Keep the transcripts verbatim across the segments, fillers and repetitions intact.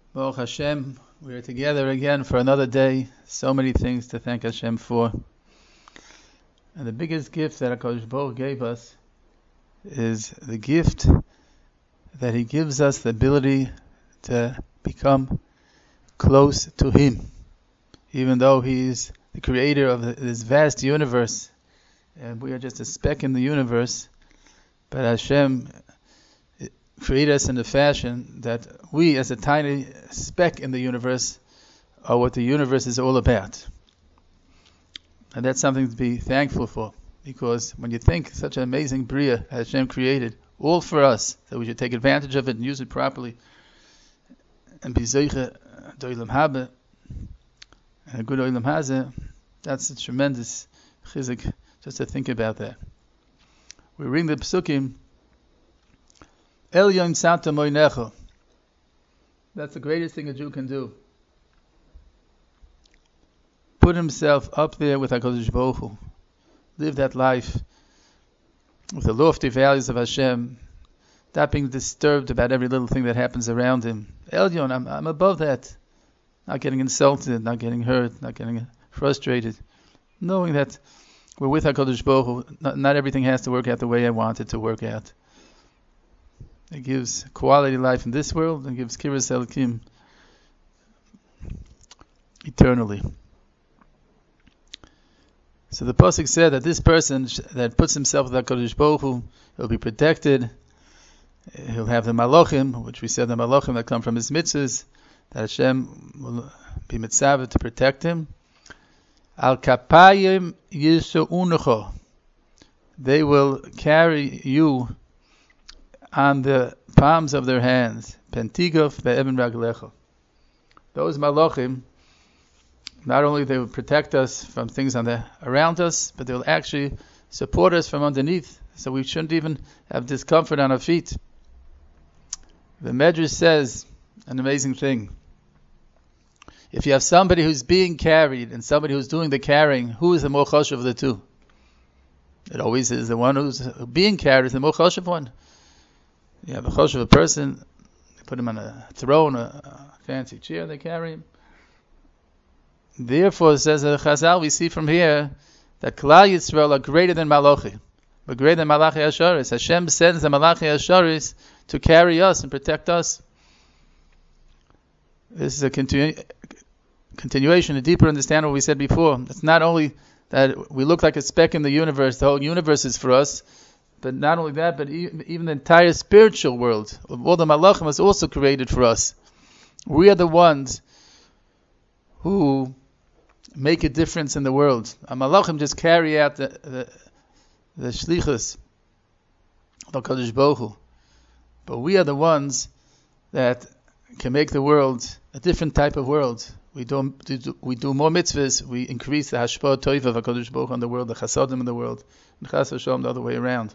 Baruch Hashem, we are together again for another day. So many things to thank Hashem for. And the biggest gift that HaKadosh Baruch gave us is the gift that He gives us the ability to become close to Him. Even though He is the creator of this vast universe, and we are just a speck in the universe, but Hashem create us in the fashion that we, as a tiny speck in the universe, are what the universe is all about. And that's something to be thankful for, because when you think such an amazing Bria Hashem created, all for us, that we should take advantage of it and use it properly, and be zeiche d'olam haba, and a good olam hazeh, that's a tremendous chizik just to think about that. We read the Psukim, El Yom Santa Moinecho. That's the greatest thing a Jew can do. Put himself up there with HaKadosh Baruch Hu. Live that life with the lofty values of Hashem, not being disturbed about every little thing that happens around him. El Yom, I'm, I'm above that. Not getting insulted, not getting hurt, not getting frustrated. Knowing that we're with HaKadosh Baruch Hu, not, not everything has to work out the way I want it to work out. It gives quality life in this world and gives Kiras Elikim eternally. So the Pasuk said that this person that puts himself with HaKadosh Baruch Hu, he'll be protected. He'll have the Malachim, which we said the Malachim that come from his mitzvahs, that Hashem will be mitzvah to protect him. Al kapayim yisu'unecho. They will carry you on the palms of their hands. Pentigov ve'eben raglecho. Those malachim, not only they will protect us from things on the around us, but they will actually support us from underneath. So we shouldn't even have discomfort on our feet. The Medrash says an amazing thing. If you have somebody who's being carried and somebody who's doing the carrying, who is the more choshev of the two? It always is the one who's being carried is the more choshev one. You have a choshev a person, they put him on a throne, a, a fancy chair, they carry him. Therefore, says the Chazal, we see from here that Klal Yisrael are greater than Malachi. We're greater than Malachi Asharis. Hashem sends the Malachi Asharis to carry us and protect us. This is a continu- continuation, a deeper understanding of what we said before. It's not only that we look like a speck in the universe, the whole universe is for us, but not only that, but even the entire spiritual world, all the Malachim is also created for us. We are the ones who make a difference in the world. A Malachim just carry out the the, the shlichus of HaKadosh Baruch Hu. But we are the ones that can make the world a different type of world. We do, we do more mitzvahs, we increase the hashpah toiv of HaKadosh Baruch Hu on the world, the chasadim in the world, and chas v'shalom the other way around.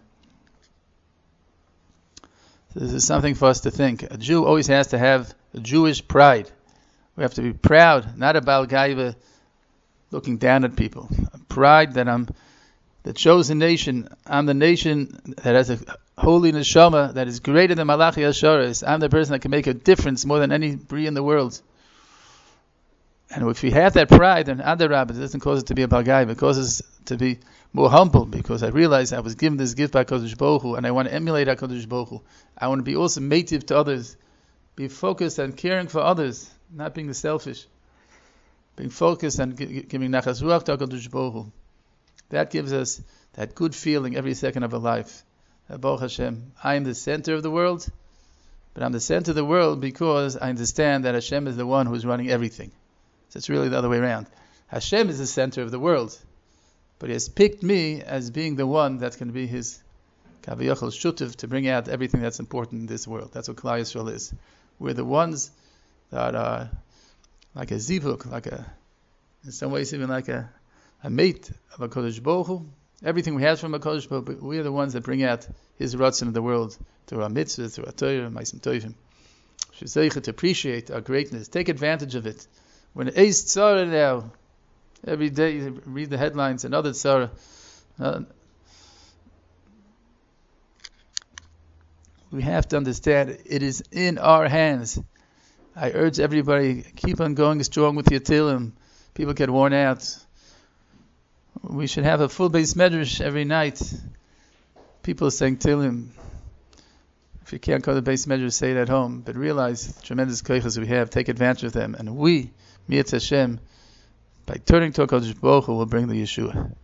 So this is something for us to think. A Jew always has to have a Jewish pride. We have to be proud, not a Baal Gaiva looking down at people. A pride that I'm the chosen nation. I'm the nation that has a holy neshama that is greater than Malachi Asharis. I'm the person that can make a difference more than any Bri in the world. And if we have that pride, then Adarab, it doesn't cause it to be a Baal Gaiva. It causes it to be more humble, because I realize I was given this gift by HaKadosh Baruch Hu, and I want to emulate HaKadosh Baruch Hu. I want to be also native to others, be focused on caring for others, not being selfish, being focused on g- giving nachas ruach to HaKadosh Baruch Hu. That gives us that good feeling every second of our life. Baruch Hashem, I am the center of the world, but I'm the center of the world because I understand that Hashem is the one who is running everything. So it's really the other way around. Hashem is the center of the world, but He has picked me as being the one that can be His kaviyachol shutiv to bring out everything that's important in this world. That's what Klal Yisrael is. We're the ones that are like a zivuk, like a, in some ways even like a, a mate of HaKadosh Baruch Hu. Everything we have from HaKadosh Baruch Hu, but we are the ones that bring out His ratzon in the world through our mitzvahs, through our Torah, Ma'asim Tovim. Shezeicha to appreciate our greatness, take advantage of it. When Eis Tzara now, every day you read the headlines, another Tzara. Uh, we have to understand it is in our hands I urge everybody, keep on going strong with your Tehillim. People get worn out. We should have a full base medrash every night. People are saying Tehillim. If you can't go to the base medrash, say it at home. But realize the tremendous koiches we have. Take advantage of them. And we, Mi'etz Hashem, by turning to HaKadosh Baruch Hu, will bring the Yeshua.